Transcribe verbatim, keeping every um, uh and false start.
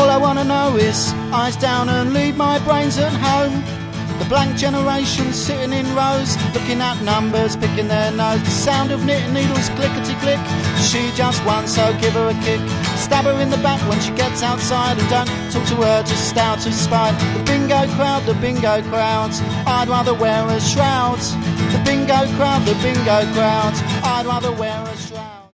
All I wanna know is eyes down and leave my brains at home. The blank generation sitting in rows, looking at numbers, picking their nose. The sound of knitting needles, clickety-click. She just won, so give her a kick. Stab her in the back when she gets outside, and don't talk to her just out of spite. The bingo crowd, the bingo crowds, I'd rather wear a shroud. The bingo crowd, the bingo crowds, I'd rather wear a shroud.